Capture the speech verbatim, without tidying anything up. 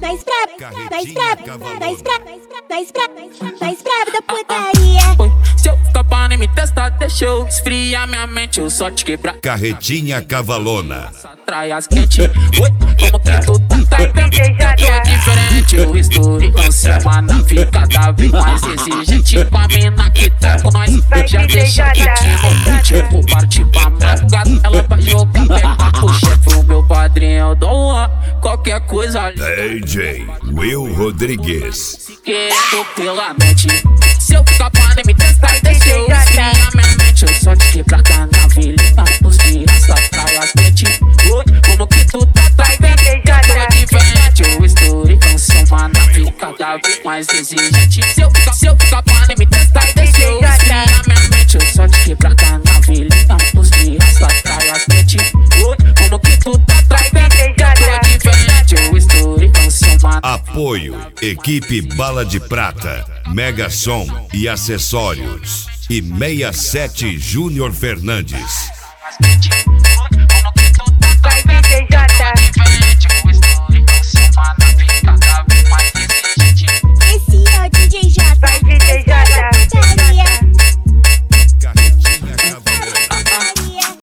nós brava, nós brava, nós brava, nós brava, nós brava da putaria. Se eu ficar pra nem me testar, deixa eu esfriar minha mente, eu só te quebrar. Carretinha Cavalona. Atrai as quentes. Oi, como que tu tá entendendo? Eu tô diferente, eu estou em cima na nave cada vez mais exigente. Com a mina que tá com nós, já deixa quentinho. Tipo, parte pra madrugada, ela vai jogar pega pro chefe, o meu padrinho, eu dou uma qualquer coisa. D J Will Rodrigues. Quero pela mente. Se eu ficar pra nem me testar, deixa eu esfriar minha mente, eu só te quebrar da nave, os dias atrai as quentes. Oi, como que tu tá tá entendendo? Eu tô diferente, eu estou em cima na nave cada vez mais exigente. Se eu ficar, se eu ficar pra nem me testar, deixa eu esfriar minha mente, eu só te quebrar da nave, os dias atrai as quentes. Oi, como que tu tá tá entendendo? Eu tô diferente, eu estou em cima. Apoio Equipe Bala de Prata, Mega Som e Acessórios e sessenta e sete Júnior Fernandes.